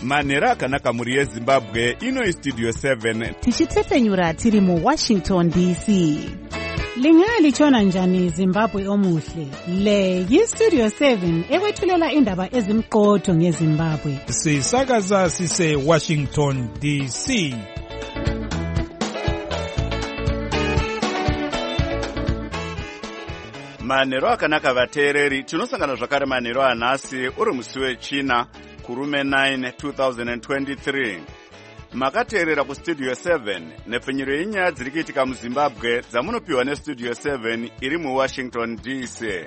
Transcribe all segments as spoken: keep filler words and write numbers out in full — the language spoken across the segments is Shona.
manhero akanaka muri yezimbabwe. Ino istudio seven tichitefenyura tiri mu Washington D C. Lingalitshona njani Zimbabwe omuhle? Le yistudio seven ekwethulela indaba ezimqotho ngeZimbabwe. Sisakaza sise Washington D C. manhero akanaka vateereri. Tinosangana zvakare manhero anhasi uri musi wechina kurume nine two thousand twenty-three. Makateerera kustudio seven nepfenyuro yenyaya dziri kuitika muZimbabwe dzamunopiwa nestudio seven iri muWashington D C.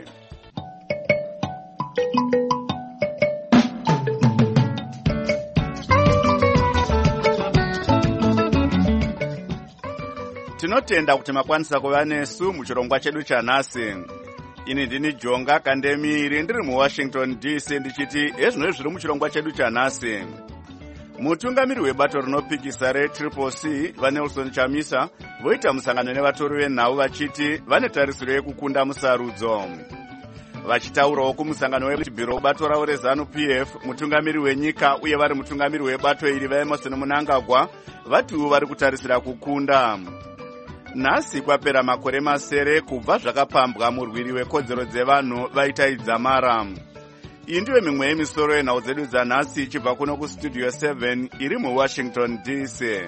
Tinotenda kuti makwanisa kuva nesu muchirongwa chedu chanhasi. Ini ndini Jonga Kandemiri ndiri muWashington D C ndichiti ezvino zviri muchirongwa chedu chanhasi. Mutungamiri webato rinopikisa reTriple C vaNelson Chamisa voita musangano nevatori venhau vachiti vane tarisiro yekukunda musarudzo. Vachitaurawo kumusangano wechibhiro bato ravo reZANU-P F, mutungamiri wenyika uye vari mutungamiri webato iri vaEmerson Mnangagwa vatiwo vari kutarisira kukunda. Nhasi kwapera makore masere kubva zvakapambwa murwiri wekodzero dzevanhu vaita idzamara. Iyi ndiyo mimwe yemisoro yenhau dzedu dzanhasi ichibva kuno kustudio seven iri muWashington D C.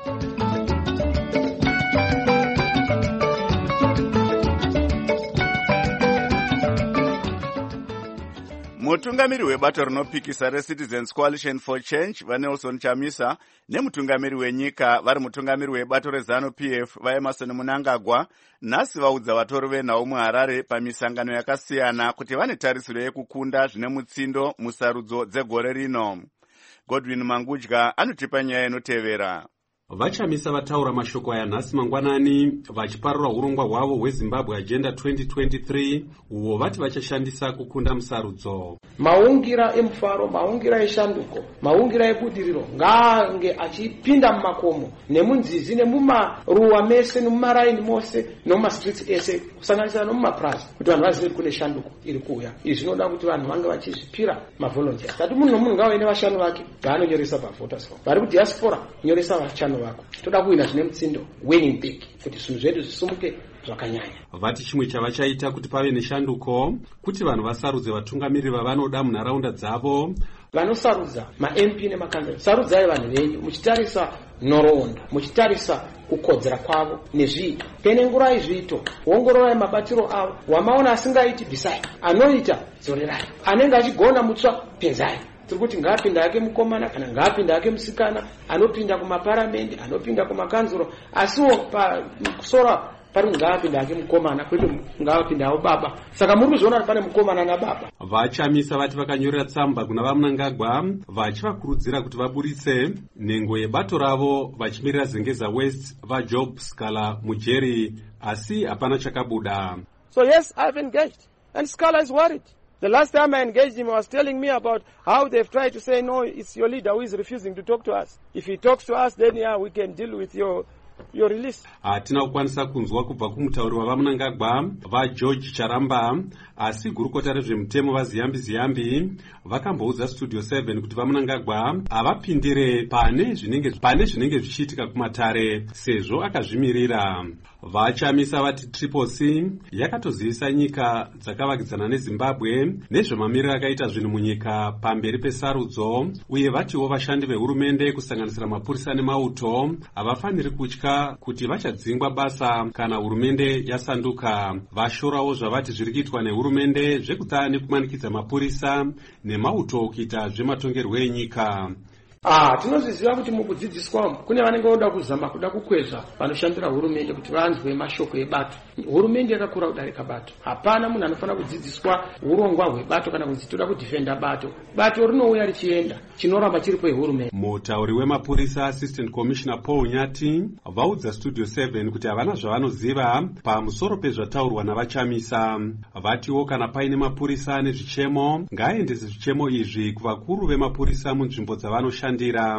Mutungamiri webato rinopikisa reCitizens Coalition for Change vaNelson Chamisa nemutungamiri wenyika vari mutungamiri webato reZANU-P F vaEmerson Mnangagwa nhasi vaudza vatori venhau muHarare pamisangano yakasiyana kuti vane tarisiro yekukunda zvine mutsindo musarudzo dzegore rino. Godwin Mangudya anotipa nyaya inotevera. Vachamisa vataura mashoko aya nhasi mangwanani vachiparura urongwa hwavo hweZimbabwe Agenda twenty twenty-three uwo vati vachashandisa kukunda musarudzo. Maungira emufaro, maungira eshanduko, maungira ebudiriro ngaange achipinda mumakomo nemunzizi nemumaruwa mese nemumaraini mose nemumastreets ese kusanganisira nemumapraza kuti vanhu vazive kune shanduko iri kuuya. Izvi zvinoda kuti vanhu vange vachizvipira mavolunteers. Tati munhu nomunhu ngaave nevashanu vake vaanonyoresa pavoters form. Vari kudiaspora nyoresa vashanu vako. Toda kuwina zvine mutsindo winning big kuti zvinhu zvedu zvisumuke zvakanyanya. Vati chimwe chavachaita kuti pave neshanduko kuti vanhu vasarudze vatungamiri vavanoda munharaunda dzavo. Vanosarudza ma-M P nemakanzera, sarudzai vanhu venyu muchitarisa nhoroondo, muchitarisa kukodzera kwavo nezviito. Penengurai zviito, ongororai mabatiro avo. Wamaona asingaiti bvisai, anoita dzorerai, anenge achigona mutsva penzai. Tikuti ngaapinda yake mukomana kana ngaapinda yake musikana, anopinda kumaparamendi, anopinda kumakanzuro, asiwo pa kusora pari ngaapinda yake mukomana kwete ngaapinda yawo baba. Saka muri kuzviona pane mukomana nababa. Vachamisa vati vakanyorera tsamba kuna vaMnangagwa vachivakurudzira kuti vaburitse nhengo yebato ravo vachimirira Zengeza West vaJob Scala Mujeri, asi hapana chakabuda. So yes, I've engaged and Scala is worried. The last time I engaged him, he was telling me about how they've tried to say, no, it's your leader who is refusing to talk to us. If he talks to us, then yeah, we can deal with your your release. Hatina kukwanisa kunzwa kubva kumutauri wavaMnangagwa vaGeorge Charamba, asi gurukota rezvemutemo vaZiyambi Ziyambi vakamboudza studio seven kuti vaMnangagwa havapindire pane zvinenge pane zvinenge zvichiitika kumatare sezvo akazvimirira. Vachamisa vati Triple C yakatozivisa nyika dzakavakidzana neZimbabwe nezvemamiriro akaita zvinhu munyika pamberi pesarudzo, uye vatiwo vashandi vehurumende kusanganisira mapurisa nemauto havafaniri kutya kuti vachadzingwa basa kana hurumende yasanduka. Vashorawo zvavati zviri kuitwa nehurumende zvekuta nekumanikidza mapurisa nemauto kuita zvematongerwo enyika. Ah, tinozviziva kuti mukudzidziswa kune vanenge voda kuzama kuda kukwezva vanoshandira hurumende kuti vanzwe mashoko ebato. Hurumende yakakura kudarika bato. Hapana munhu anofanira kudzidziswa urongwa hwebato kana kuti toda kudifenda bato. Bato rinouya richienda, chinoramba chiri kwehurumende. Mutauri wemapurisa Assistant Commissioner Paul Nyati vaudza studio seven kuti havana zvavanoziva pamusoro pezvataurwa navachamisa. Vatiwo kana paine mapurisa nezvichemo ngaaendese zvichemo izvi kuvakuru vemapurisa munzvimbo dzavanoshandira.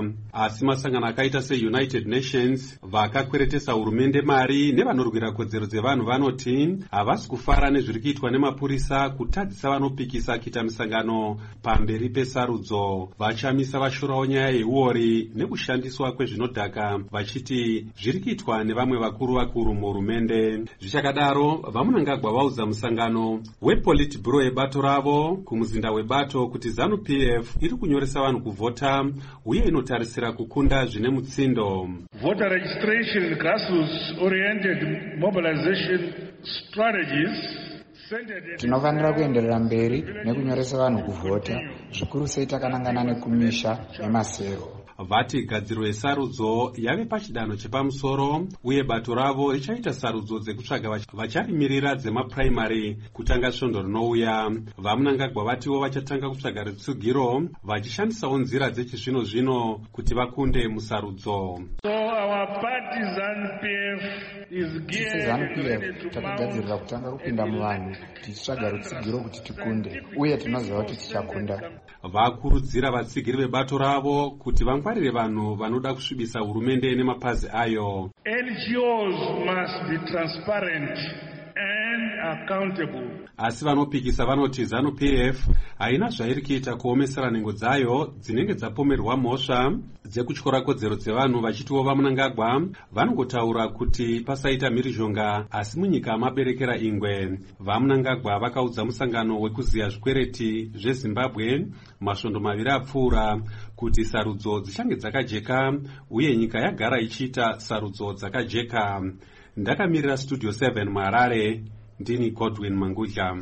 Asi masangano akaita seUnited Nations vakakweretesa hurumende mari nevanorwira kodzero dzevanhu vanoti havasi kufara nezviri kuitwa nemapurisa kutadzisa vanopikisa kuita misangano pamberi pesarudzo. Vachamisa vashorawo nyaya yeuori nekushandiswa kwezvinodhaka vachiti zviri kuitwa nevamwe vakuru vakuru muhurumende. Zvichakadaro, vamunangagwa vaudza musangano wepolitburo yebato ravo kumuzinda webato kuti ZANU P F iri kunyoresa vanhu kuvhota uye inotarisira kukunda zvine mutsindo. Voter registration, grassroots oriented mobilization strategies. Tinofanira kuenderera mberi nekunyoresa vanhu kuvhota, zvikuru sei takanangana nekumisha nemasero. Vati gadziro yesarudzo yave pachidanho chepamusoro uye bato ravo richaita sarudzo dzekutsvaga vacharimirira dzemapuraimari kutanga svondo rinouya. Vamunangagwa vatiwo vachatanga kutsvaga rutsugiro vachishandisawo nzira dzechizvino zvino kuti vakunde musarudzo. So our party ZANU P F is geared ZANU P F takagadzirira kutanga kupinda muvanhu tichitsvaga rutsugiro kuti tikunde uye tinoziva kuti tichakunda. Vakurudzira vatsigiri vebato ravo kuti vangwarire vanhu vanoda kusvibisa hurumende nemapazi ayo. N G Os must be transparent and accountable. Asi vanopikisa vanoti ZANU P F haina zvairi kuita kuomesera nhengo dzayo dzinenge dzapomerwa mhosva dzekutyora kodzero dzevanhu, vachitiwo vamunangagwa vanongotaura kuti pasaita mhirizhonga asi munyika maberekera ingwe. Vamunangagwa vakaudza musangano wekuziya zvikwereti zveZimbabwe masvondo maviri apfuura kuti sarudzo dzichange dzakajeka uye nyika yagara ichiita sarudzo dzakajeka. Ndakamirira Studio seven muHarare, ndini Godwin Mangudya.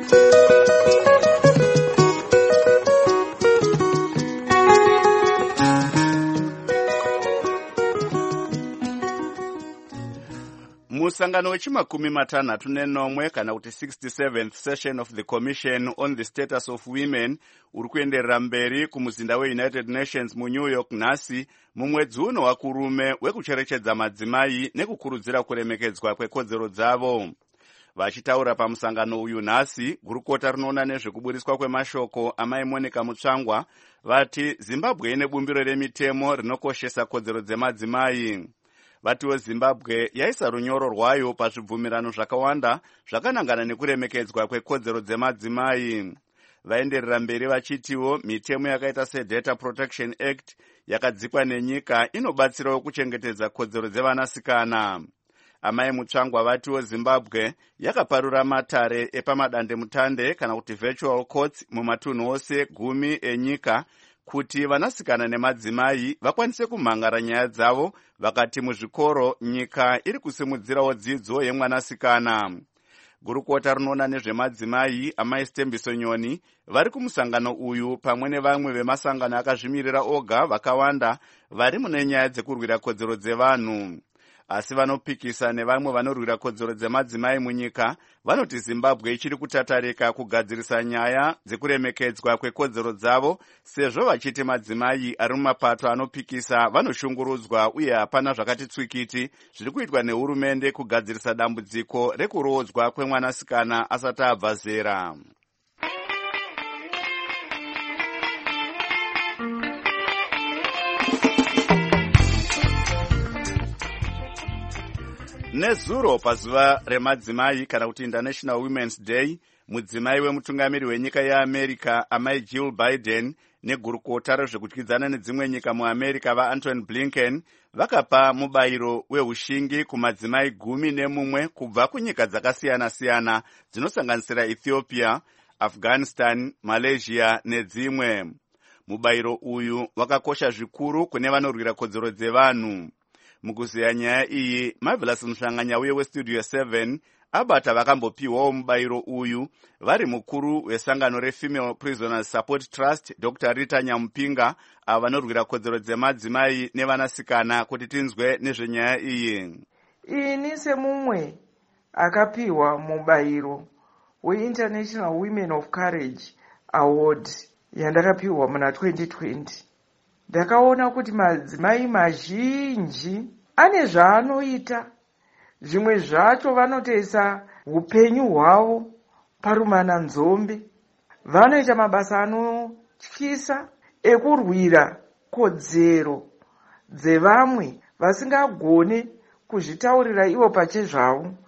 Musangano wechimakumi matanhatu nenomwe kana kuti sixty-seventh session of the Commission on the Status of Women uri kuenderera mberi kumuzinda weUnited Nations muNew York nhasi mumwedzi uno wakurume wekucherechedza madzimai nekukurudzira kuremekedzwa kwekodzero dzavo. Vachitaura pamusangano uyu nhasi, gurukota rinoona nezvekuburiswa kwemashoko amai Monica Mutsvangwa vati Zimbabwe ine bumbiro remitemo rinokoshesa kodzero dzemadzimai. Vatiwo Zimbabwe yaisa runyoro rwayo pazvibvumirano zvakawanda zvakanangana nekuremekedzwa kwekodzero dzemadzimai. Vaenderera mberi vachitiwo mitemo yakaita seData Protection Act yakadzikwa nenyika inobatsirawo kuchengetedza kodzero dzevanasikana. Amai Mutsvangwa vatiwo Zimbabwe yakaparura matare epamadandemutande kana kuti virtual courts mumatunhu ose gumi enyika kuti vanasikana nemadzimai vakwanise kumhangara nyaya dzavo, vakati muzvikoro nyika iri kusimudzirawo dzidzo yemwanasikana. Gurukota rinoona nezvemadzimai amai Stembiso Nyoni vari kumusangano uyu pamwe nevamwe vemasangano akazvimirira oga vakawanda vari mune nyaya dzekurwira kodzero dzevanhu. Asi vanopikisa nevamwe vanorwira kodzero dzemadzimai munyika vanoti Zimbabwe ichiri kutatarika kugadzirisa nyaya dzekuremekedzwa kwekodzero dzavo, sezvo vachiti madzimai ari mumapato anopikisa vanoshungurudzwa uye hapana zvakati tswikiti zviri kuitwa nehurumende kugadzirisa dambudziko rekurodzwa kwemwanasikana asati abva zera. Nezuro pazuva remadzimai kana kuti International Women's Day, mudzimai wemutungamiri wenyika yeAmerica amai Jill Biden negurukota rezvekudyidzana nedzimwe nyika muAmerica vaAntony Blinken vakapa mubayiro wehushingi kumadzimai gumi nemumwe kubva kunyika dzakasiyana-siyana dzinosanganisira Ethiopia, Afghanistan, Malaysia nedzimwe. Mubayiro uyu wakakosha zvikuru kune vanorwira kodzero dzevanhu. Mukuziya nyaya iyi, Marvelous Mshanganya uye weStudio seven abata vakambopiwawo mubayiro uyu vari mukuru wesangano reFemale Prisoners Support Trust Doctor Rita Nyamupinga ava vanorwira kodzero dzemadzimai nevanasikana kuti tinzwe nezvenyaya iyi. Ini semumwe akapiwa mubayiro weInternational Women of Courage Award yandakapiwa muna twenty twenty. Ndakaona kuti madzimai mazhinji ane zvaanoita, zvimwe zvacho vanotoisa upenyu hwavo parumana nzombe, vanoita mabasa anotyisa ekurwira kodzero dzevamwe vasingagone kuzvitaurira ivo pachezvavo,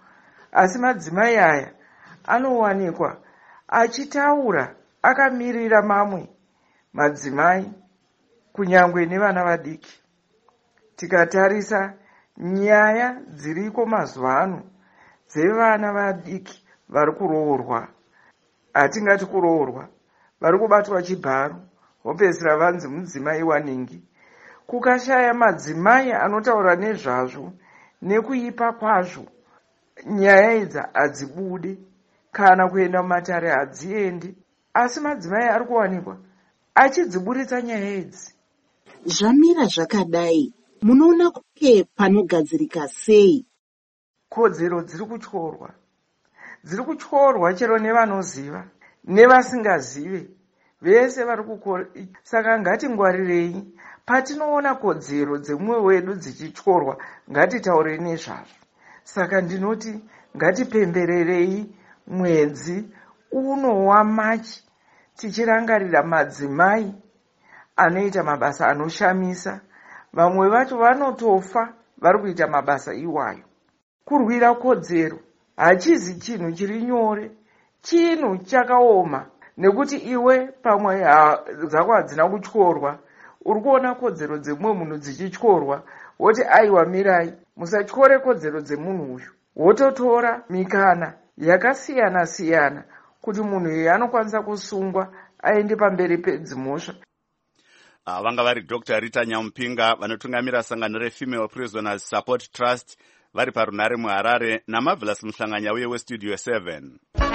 asi madzimai aya anowanikwa achitaura akamirira mamwe madzimai kunyangwe nevana vadiki. Tikatarisa nyaya dziriko mazuva ano dzevana vadiki vari kuroorwa, hatingati kuroorwa, vari kubatwa chibharo vopedzisira vanzi mudzimai waningi. Kukashaya madzimai anotaura nezvazvo nekuipa kwazvo, nyaya idzi hadzibude, kana kuenda mumatare hadziendi, asi madzimai ari kuwanikwa achidziburitsa nyaya idzi. Zvamira zvakadai, munoona kuti panogadzirika sei? Kodzero dziri kutyorwa, dziri kutyorwa chero nevanoziva nevasingazive, vese vari kukora. Saka ngatingwarirei patinoona kodzero dzemumwe wedu dzichityorwa, ngatitaure nezvazvo. Saka ndinoti ngatipembererei mwedzi uno waMachi tichirangarira madzimai anoita mabasa anoshamisa. Vamwe vacho vanotofa vari kuita mabasa iwayo. Kurwira kodzero hachizi chinhu chiri nyore, chinhu chakaoma, nekuti iwe pamwe dzako hadzina kutyorwa, uri kuona kodzero dzemumwe munhu dzichityorwa, woti aiwa mirai, musatyore kodzero dzemunhu uyu. Wototora mikana yakasiyana siyana kuti munhu uyu anokwanisa kusungwa aende pamberi pedzimhosva. Uh, vanga vari Doctor Rita Nyamupinga vanotungamira sangano reFemale Prisoners Support Trust vari parunare muHarare, naMarvelous Muhlanganya uye weStudio seven.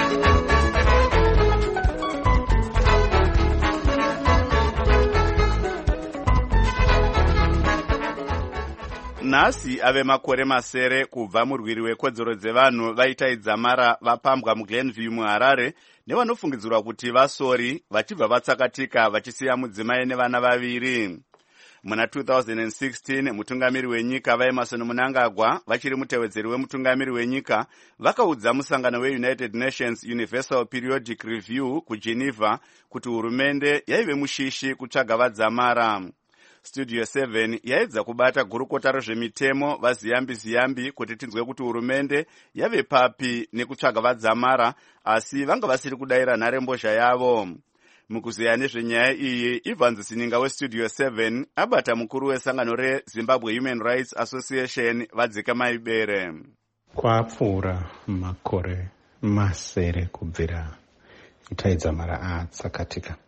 Nhasi ave makore masere kubva murwiri wekodzero dzevanhu vaitaidza mara vapambwa muGlenview muHarare nevanofungidzirwa kuti vasori vachibva vatsakatika vachisiya mudzimai nevana vaviri. Muna two thousand sixteen mutungamiri wenyika vaEmerson Mnangagwa vachiri mutevedzeri wemutungamiri wenyika vakaudza musangano weUnited Nations Universal Periodic Review kuGeneva kuti hurumende yaive mushishi kutsvaga vadzamara. Studio seven yaedza kubata gurukota rezvemitemo vaziyambi ziyambi kuti tinzwe kuti hurumende yave papi nekutsvaga vadzamara, asi vanga vasiri kudaira nharembozha yavo. Mukuziya nezvenyaya iyi, Evans Sininga weStudio seven abata mukuru wesangano reZimbabwe Human Rights Association vadzika maibere. Kwapfuura makore masere kubvira itaidzamara atsakatika.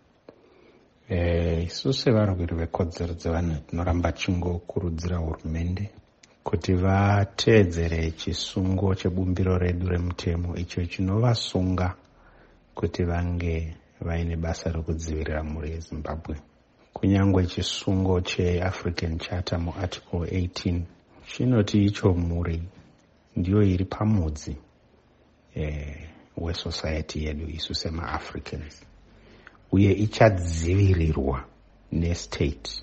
Eh, isu sevarwiri vekodzero dzevanhu tinoramba chingokurudzira hurumende kuti vateedzere chisungo chebumbiro redu remutemo icho chinovasunga kuti vange vaine basa rekudzivirira mhuri yeZimbabwe. Kunyangwe chisungo cheAfrican Charter muarticle eighteen chinoti icho mhuri ndiyo iri pamudzi eh, wesociety yedu isu semaAfricans, uye ichadzivirirwa nestate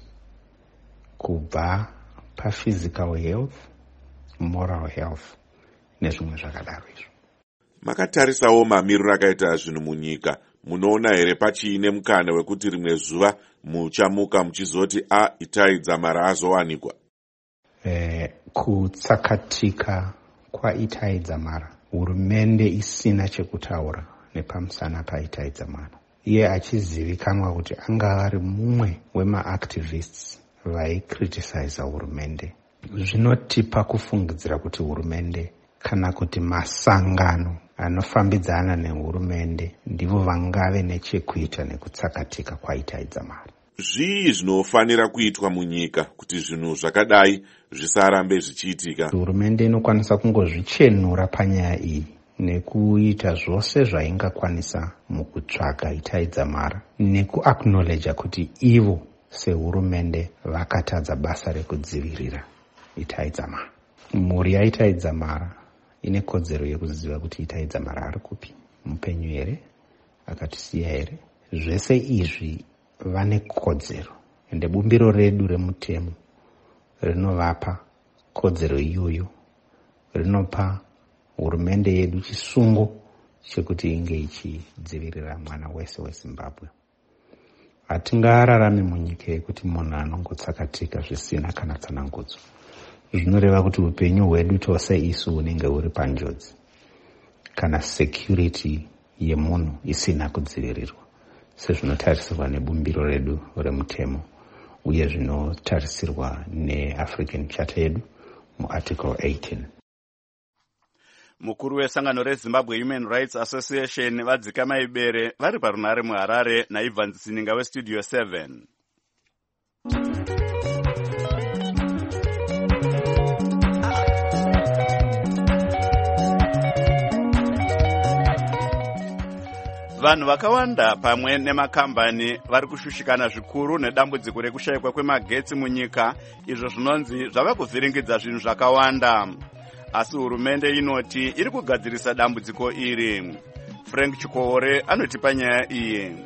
kubva paphysical health, moral health nezvimwe zvakadaro izvo. Makatarisawo mamiriro akaita zvinhu munyika, munoona here pachiine mukana wekuti rimwe zuva muchamuka muchizoti a itaidzamara azowanikwa? Eh, kutsakatika kwaitaidzamara, hurumende isina chekutaura nepamusana paitaidzamara. Iye achizivikanwa kuti anga ari mumwe wemaactivists vaikriticize hurumende. Zvinotipa kufungidzira kuti hurumende kana kuti masangano anofambidzana nehurumende ndivo vangave nechekuita nekutsakatika kwaitaidzamara. Zvii zvinofanira kuitwa munyika kuti zvinhu zvakadai zvisarambe zvichiitika? Hurumende inokwanisa kungozvichenura panyaya iyi nekuita zvose zvaingakwanisa mukutsvaga itaidzamara, nekuacknowledge kuti ivo sehurumende vakatadza basa rekudzivirira itaidzamara. Mhuri yaitaidzamara ine kodzero yekuziva kuti itaidzamara ari kupi, mupenyu here, akatisiya here. Zvese izvi vane kodzero, ende bumbiro redu remutemo rinovapa kodzero iyoyo, rinopa hurumende yedu chisungo chekuti inge ichidzivirira mwana wese weZimbabwe. Hatingararame munyika yekuti munhu anongotsakatika zvisina kana tsanangudzo. Zvinoreva kuti upenyu hwedu tose isu hunenge huri panjodzi. kana security yemunhu isina kudzivirirwa sezvinotarisirwa nebumbiro redu remutemo uye zvinotarisirwa neAfrican Charter yedu muarticle eighteen. Mukuru wesangano reZimbabwe Human Rights Association vadzika maibere vari parunare muHarare naIvan Sininga weStudio seven. Vanhu vakawanda pamwe nemakambani vari kushushikana zvikuru nedambudziko rekushayikwa kwemagetsi munyika, izvo zvinonzi zvava kuvhiringidza zvinhu zvakawanda. Asi hurumende inoti iri kugadzirisa dambudziko iri. Frank Chikore anotipa nyaya iyi.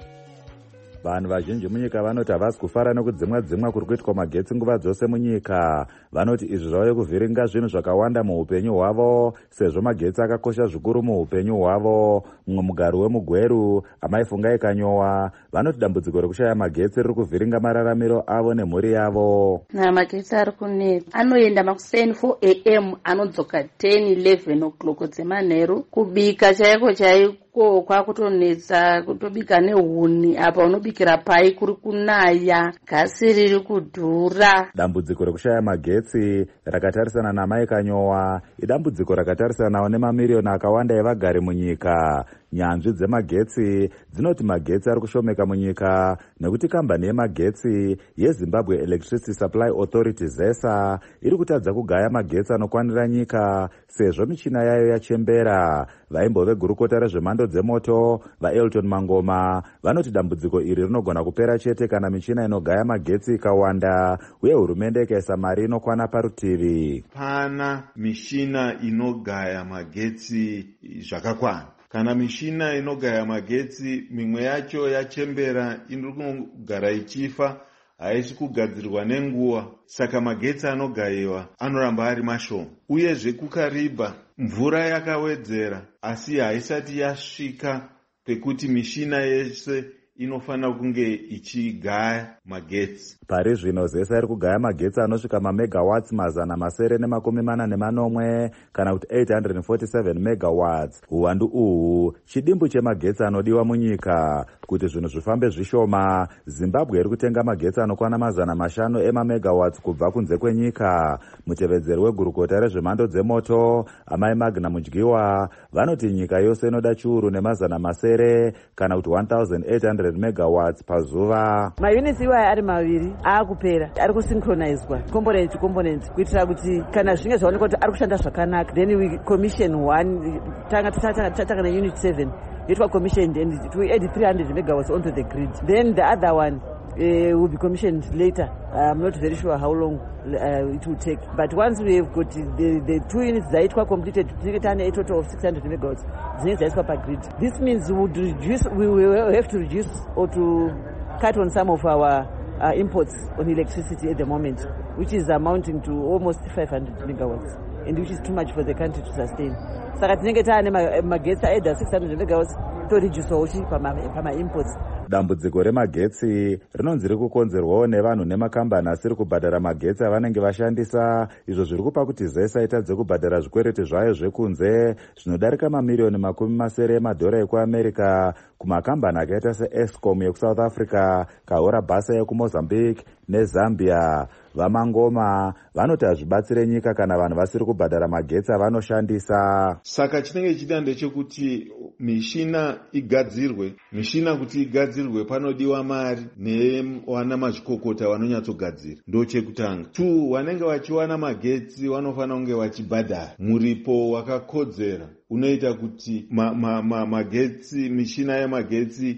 Vanhu vazhinji munyika vanoti havasi kufara nekudzimwa dzimwa kuri kuitwa magetsi nguva dzose munyika. Vanoti izvi zvauye kuvhiringa zvinhu zvakawanda muupenyu hwavo, sezvo magetsi akakosha zvikuru muupenyu hwavo. Mumwe mugari wemugweru Amai Fungai Kanyowa vanoti dambudziko rekushaya magetsi riri kuvhiringa mararamiro avo nemhuri yavo. Na magetsi ari kunetsa anoenda makuseni four a m anodzoka ten eleven o'clock dzemanheru. Kubika chaiko chaiko kwakutonetsa, kutobika nehuni apa unobikira pai kuri kunaya, gasi riri kudhura. Dambudziko rekushaya magetsi rakatarisana naMai Kanyowa idambudziko rakatarisanawo nemamirioni akawanda evagari munyika. Nyanzvi dzemagetsi dzinoti magetsi ari kushomeka munyika nekuti kambani yemagetsi yeZimbabwe Electricity Supply Authority ZESA iri kutadza kugaya magetsi anokwanira nyika sezvo michina yayo yachembera. Vaimbo vegurukota rezvemhando dzemoto vaElton Mangoma vanoti dambudziko iri rinogona kupera chete kana michina inogaya magetsi ikawanda uye hurumende ikaisa mari inokwana parutivi. Pana michina inogaya magetsi zvakakwana. Kana mishina inogaya magetsi mimwe yacho yachembera iri kugara ichifa, haisi kugadzirwa nenguva, saka magetsi anogayiwa anoramba ari mashoma. Uyezve kukariba mvura yakawedzera asi haisati yasvika pekuti mishina yese inofanira kunge ichigaya magetsi. Pari zvino ZESA iri kugaya magetsi anosvika mamegawatts mazana masere nemakumi mana nemanomwe kana kuti eight hundred forty-seven megawatts. Uwandu uhu chidimbu chemagetsi anodiwa munyika. Kuti zvinhu zvifambe zvishoma, Zimbabwe iri kutenga magetsi anokwana mazana mashanu emamegawatts kubva kunze kwenyika. Mutevedzeri wegurukota rezvemhando dzemoto Amai Magna Mudyiwa vanoti nyika yose inoda chiuru nemazana masere kana kuti one thousand eight hundred megawatts pazuva. Maunits iwaya ari maviri aakupera, ari kusynchronizewa component to component kuitira kuti kana zvinge zvaonekwa kuti ari kushanda zvakanaka, then we commission one, tanga tatanga na unit seven it was commissioned and it will add three hundred megawatts onto the grid. Then the other one uh, will be commissioned later. I'm not very sure how long uh, it will take. But once we have got the, the two units that were completed, we get a total of six hundred megawatts. Per grid. This means we would reduce, we will have to reduce or to cut on some of our uh, imports on electricity at the moment, which is amounting to almost five hundred megawatts, and which is too much for the country to sustain. So tinenge taane magetsi aedha six hundred megawatts to reduce ochi pama imports. Dambudziko remagetsi rinonzi riri kukonzerwawo nevanhu nemakambani asiri kubhadhara magetsi avanenge vashandisa, izvo zviri kupa kuti ZESA itadze kubhadhara zvikwereti zvayo zvekunze zvinodarika mamirioni makumi masere emadhora ekuAmerica kumakambani akaita seEscom yekuSouth Africa, Kahora Basa yekuMozambique neZambia. Vamangoma vanoti hazvibatsire nyika kana vanhu vasiri kubhadhara magetsi avanoshandisa. Saka chinenge chida ndechekuti mishina igadzirwe. Mishina kuti igadzirwe panodiwa mari newana mazvikokota vanonyatsogadzira. Ndo chekutanga. Two, vanenge vachiwana magetsi vanofanira kunge vachibhadhara muripo wakakodzera unoita kuti ma, ma, ma, magetsi mishina yemagetsi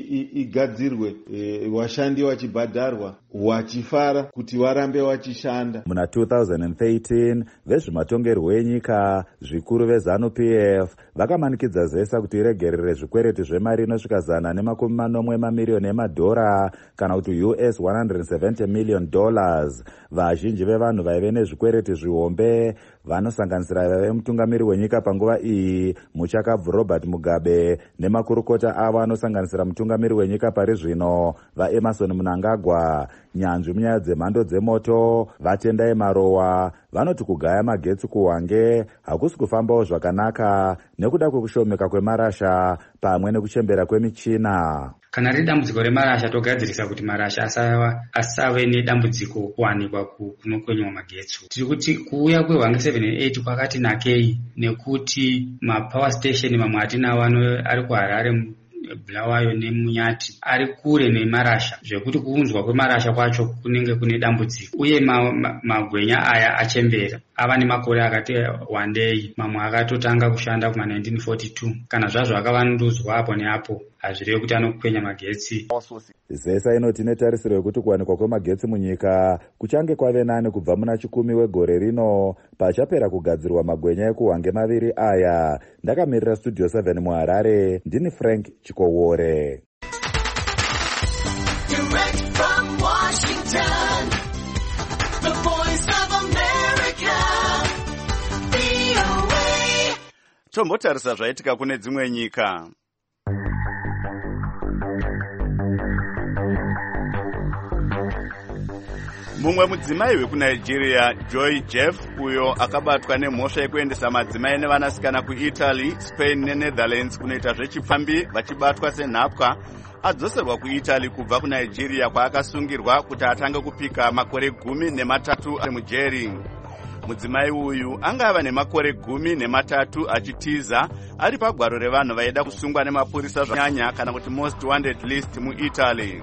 igadzirwe, e, vashandi vachibhadharwa wachifara kuti varambe vachishanda. Muna two thousand thirteen vezvematongerwo enyika zvikuru veZANU-P F vakamanikidza ZESA kuti iregerere zvikwereti zvemari inosvika zana nemakumi manomwe mamirioni emadhora kana kuti U S one hundred seventy million dollars. Vazhinji vevanhu vaive nezvikwereti zvihombe vanosanganisira vaive mutungamiri wenyika panguva iyi muchakabvu Robert Mugabe nemakurukota avo anosanganisira mutungamiri wenyika pari zvino vaEmerson Mnangagwa. Nyanzvi munyaya dzemhando dzemoto vaTendai Marowa vanoti kugaya magetsi kuwange hakusi kufambawo zvakanaka nekuda kwekushomeka kwemarasha pamwe nekuchembera kwemichina. Kana riri dambudziko remarasha togadzirisa kuti marasha asava asave nedambudziko kuwanikwa kunokwenywa magetsi. Tiri kuti kuuya kweHwange seven and eight kwakati nakei nekuti mapower station mamwe atinawo ari kuHarare, Bulawayo neMunyati ari kure nemarasha, zvekuti kuunzwa kwemarasha kwacho kunenge kune dambudziko, uye magwenya ma, ma aya achembera ava nemakore akati wandei, mamwe akatotanga kushanda kuma nineteen forty-two. Kana zvazvo akavandudzwa apo neapo hazvirevi kuti anokwenya magetsi. Zesa inoti netarisiro yekuti kuwanikwa kwemagetsi munyika kuchange kwave nani kubva muna chikumi wegore rino pachapera kugadzirwa magwenya ekuHwange maviri aya. Ndakamirira Studio seven muHarare, ndini Frank Chikowore. Direct from Washington, the voice of America, V O A. Tombotarisa zvaitika kune dzimwe nyika. Mumwe mudzimai wekuNigeria, Joy Jeff, uyo akabatwa nemhosva yekuendesa madzimai nevanasikana kuItaly, Spain neNetherlands kunoita zvechipfambi vachibatwa senhapwa, adzoserwa kuItaly kubva kuNigeria kwaakasungirwa kuti atange kupika makore gumi nematatu ari mujeri. Mudzimai uyu anga ava nemakore gumi nematatu achitiza ari pagwaro revanhu vaida kusungwa nemapurisa zvakanyanya kana kuti most wanted list muItaly.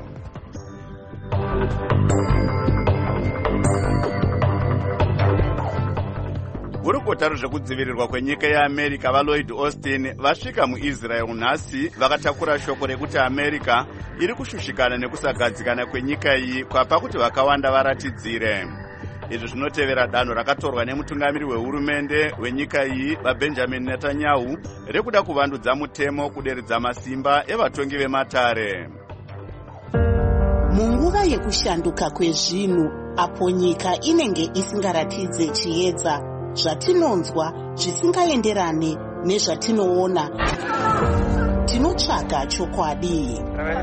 Gurukota rezvekudzivirirwa kwenyika yeAmerica vaLloyd Austin vasvika muIsrael nhasi vakatakura shoko rekuti America iri kushushikana nekusagadzikana kwenyika iyi kwapa kuti vakawanda varatidzire. Izvi zvinotevera danho rakatorwa nemutungamiri wehurumende wenyika iyi vaBenjamin Netanyahu rekuda kuvandudza mutemo kuderedza masimba evatongi vematare. Munguva yekushanduka kwezvinhu apo nyika inenge isingaratidze chiedza zvatinonzwa zvisingaenderane nezvatinoona, tinotsvaga chokwadi.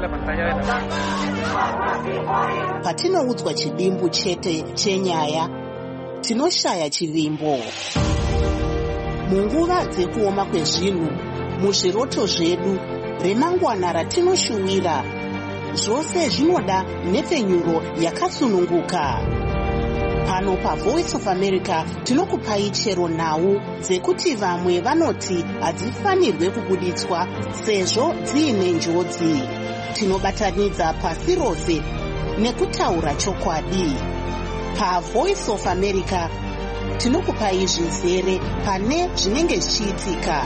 Patinoudzwa chidimbu chete chenyaya, tinoshaya chivimbo. Munguva dzekuoma kwezvinhu, muzviroto zvedu, remangwana ratinoshuwira, zvose zvinoda nhepfenyuro yakasununguka. Pano paVoice of America tinokupai chero nhau dzekuti vamwe vanoti hadzifanirwe kubuditswa sezvo dziine njodzi. Tinobatanidza pasi rose nekutaura chokwadi. PaVoice of America tinokupai zvizere pane zvinenge zvichiitika.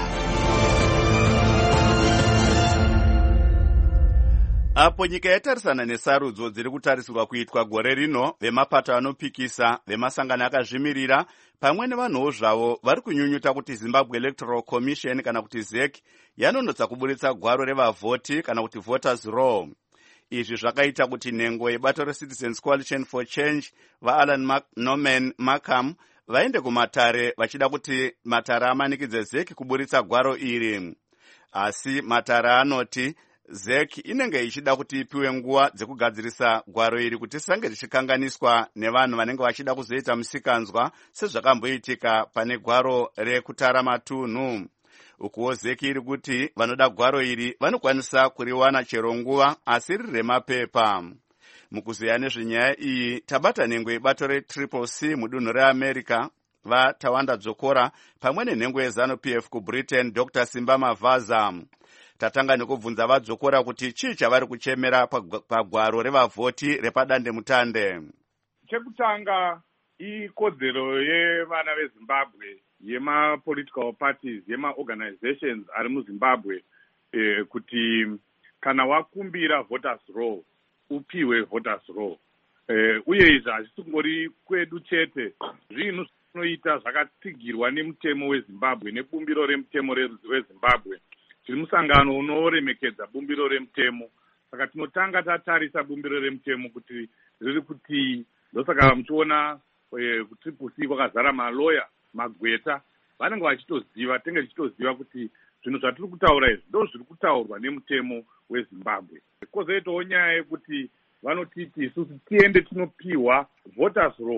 Apo nyika yatarisana nesarudzo dziri kutarisirwa kuitwa gore rino, vemapato anopikisa, vemasangano akazvimirira, pamwe nevanhuwo zvavo vari kunyunyuta kuti Zimbabwe Electoral Commission kana kuti Z E C yanonotsa kuburitsa gwaro revavhoti kana kuti Voters Roll. Izvi zvakaita kuti nhengo yebato reCitizens Coalition for Change vaAlan Norman Markham vaende kumatare vachida kuti matare amanikidze Z E C kuburitsa gwaro iri. Asi matare anoti Z E C inenge ichida kuti ipiwe nguva dzekugadzirisa gwaro iri kuti sange richikanganiswa nevanhu vanenge vachida kuzoita musikanzwa sezvakamboitika pane gwaro rekutara matunhu. Ukuwo Z E C iri kuti vanoda gwaro iri vanokwanisa kuriwana chero nguva asi riri remapepa. Mukuzeya nezvenyaya iyi tabata nhengo yebato reTriple C mudunhu reAmerica vaTawanda Dzokora pamwe nenhengo yeZanu P F kuBritain Doctor Simba Mavaza. Tatanga nekubvunza vadzokora kuti chii chavari kuchemera pagwaro revavhoti repadande mutande. Chekutanga ikodzero yevana veZimbabwe, yema political parties, yema organizations ari muZimbabwe eh, kuti kana wakumbira voters roll upiwe voters roll. Eh, uye izvi hazvisingori kwedu chete, zvinhu zvinoita zvakatsigirwa nemutemo weZimbabwe nebumbiro remutemo weZimbabwe. Tiri musangano unoremekedza bumbiro remutemo. Saka tinotanga tatarisa bumbiro remutemo kuti riri kuti ndosaka muchiona eh, kuti Triple C kwakazara maloya magweta vanenge vachitoziva tenge tichitoziva kuti zvinhu zvatiri kutaura izvi ndo zviri kutaurwa nemutemo weZimbabwe. Kozoitawo nyaya yekuti vanotiti isusu tiende tinopiwa voters roll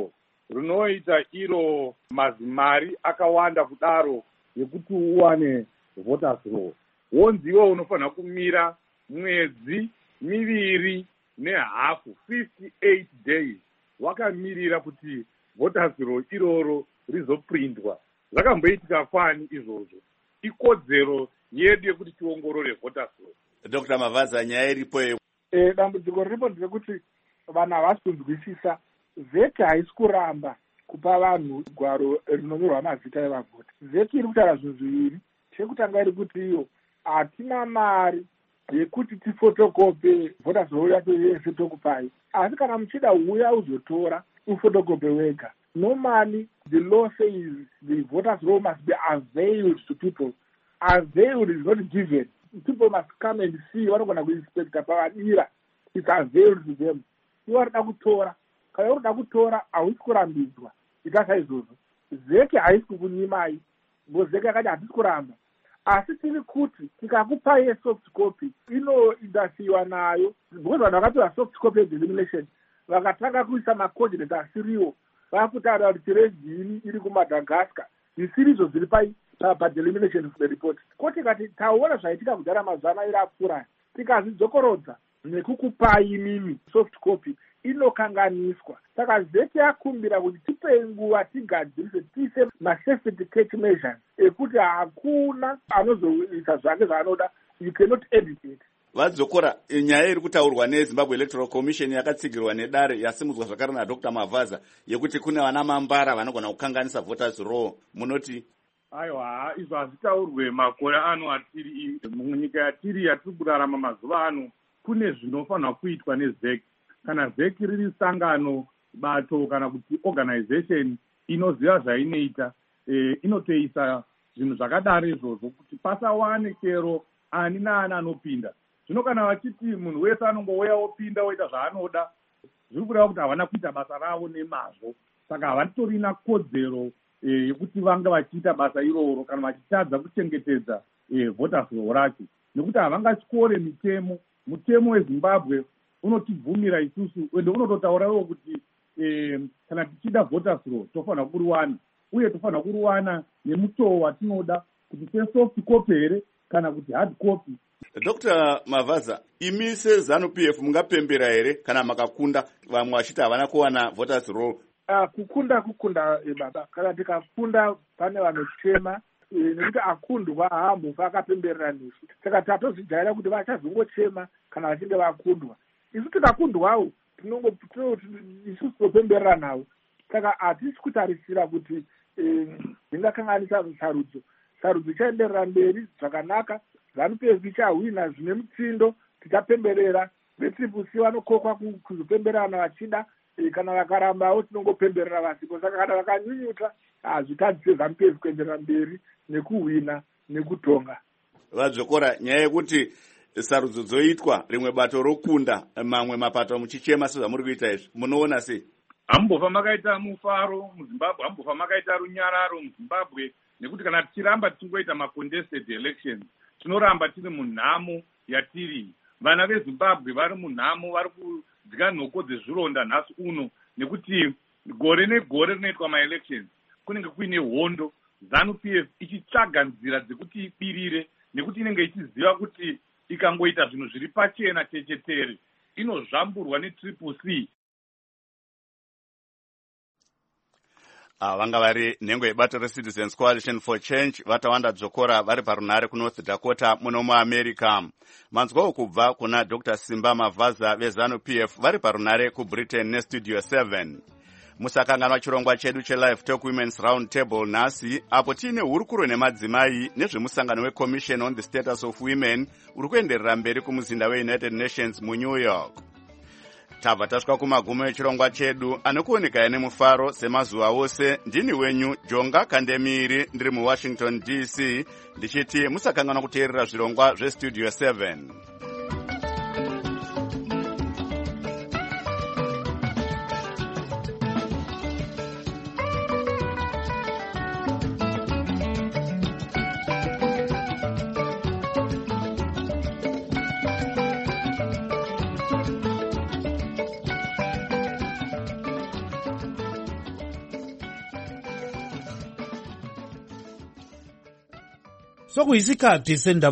runoita iro mazimari akawanda kudaro yekuti uwane voters roll. Wonzi iwo unofanira kumira mwedzi miviri nehafu, fifty-eight days, wakamirira kuti voters roll iroro rizoprindwa. Zvakamboitika kwani izvozvo? Ikodzero yedu yekuti tiongorore voters roll. Doctor Mavaza, nyaya iripo e, dambudziko riripo nderekuti vanhu havasi kunzwisisa. Vheti haisi kuramba kupa vanhu gwaro rinonyorwa mazita evavhoti. Vheti iri kutaura zvinhu zviviri. Chekutanga iri kuti iyo hatina mari yekuti tifotokope voters roll yacho yese tokupai, asi kana muchida uya uzotora ufotokope wega. Normally the law says the voters roll must be availed to people. Availed is not given. People must come and see. Vanogona kuinspecta pavadira. It's availed to them. Ivo varida kutora. Kana urida kutora hausi kurambidzwa. Itasa izvozvo. Zeke haisi kukunyimai. Ngo zeke yakati hatisi kuramba. Asi tiri kuti tikakupai soft copy inoindasiwa nayo. Because vanhu vakatora soft copy delimination vakatanga kuisa macoordinate asiriwo. Vakutaura kuti tiregini iri kuMadagascar. Zvisirizo zviri pai padelimination report. Ko tikati taona zvaitika kudhara mazana iri apfuura, tikazvidzokorodza nekukupai mimi soft copy inokanganiswa. Saka zete yakumbira kuti tipei nguva tigadzirise, tiise masafety take measures ekuti hakuna anozoita zvake zvaanoda. You cannot edit it. Vadzokora, nyaya iri kutaurwa neZimbabwe Electoral Commission yakatsigirwa nedare yasimudzwa zvakare naDr Mavaza yekuti kune vana mambara vanogona kukanganisa voters roll. Munoti? Aiwa, izvo hazvitaurwe makore ano atiri. Munyika yatiri yatiri kurarama mazuva ano kune zvinofanirwa kuitwa neZEC. Kana ZEC riri sangano, bato kana kuti organization inoziva zvainoita, e, inotoisa zvinhu zvakadaro izvozvo kuti pasawane chero ani naani anopinda. Zvino kana vachiti munhu wese anongouya opinda oita zvaanoda, zviri kureva kuti havana kuita basa ravo nemazvo. Saka havatorina kodzero yekuti vanga vachiita basa iroro kana vachitadza kuchengetedza voters roll racho, nekuti havangatyore mitemo. Mutemo weZimbabwe unotibvumira isusu ende unototaurawo kuti kana tichida voters roll tofanira kuriwana, uye tofanira kuriwana nemutoo watinoda kuti sesoft copy here kana kuti hard copy. Doctor Mavaza, imi seZANU P F mungapembera here kana makakunda vamwe vachiti havana kuwana voters roll? Uh, kukunda kukunda e baba. Kana tikakunda pane vanochema e, nekuti akundwa haambofa akapemberera nesu. Saka tatozvijaira kuti vachazongochema kana vachinge vakundwa. Isu tikakundwawo tinongo isusu topemberera navo. Saka hatisi kutarisira kuti zvingakanganisa e, sarudzo. Sarudzo ichaenderera mberi zvakanaka. ZANU P F ichahwina zvine mutsindo, tichapemberera. Vetriple C vanokokwa kuzopemberana vachida. Kana vakarambawo tinongopemberera vasiko. Saka kana vakanyunyuta hazvitadzise ZANU P F kuenderera mberi nekuhwina nekutonga. Vadzokora, nyaya yekuti sarudzo dzoitwa rimwe bato rokunda mamwe mapato muchichema sezvamuri kuita izvi, munoona sei? Hambofa makaita mufaro muZimbabwe, hambofa makaita runyararo muZimbabwe, nekuti kana tichiramba tichingoita macontested elections tinoramba tiri munhamo yatiri. Vana veZimbabwe vari munhamo, vari kudzika nhoko dzezvironda nhasi uno, nekuti gore negore rinoitwa maelections kunenge kuine hondo. ZANU P F ichitsvaga nzira dzekuti ibirire, nekuti inenge ichiziva kuti ikangoita zvinhu zviri pachena chechetere inozvamburwa netriple C. Ah, vanga vari nhengo yebato reCitizens Coalition for Change vatawanda dzokora vari parunare kuNorth Dakota muno muAmerica. Manzwawo kubva kuna Doctor Simba Mavaza veZANU P F vari parunare kuBritain neStudio seven. Musakanganwa chirongwa chedu cheLive Talk Women's Round Table nhasi, apo tiine hurukuro nemadzimai nezvemusangano weCommission on the Status of Women uri kuenderera mberi kumuzinda weUnited Nations muNew York. Tabva tasvika kumagumo echirongwa chedu anokuoneka nemufaro semazuva ose. Ndini wenyu Jonga Kandemiri, ndiri muWashington D C, ndichiti musakanganwa kuteerera zvirongwa zveStudio seven. sokuyisikhathi sendaba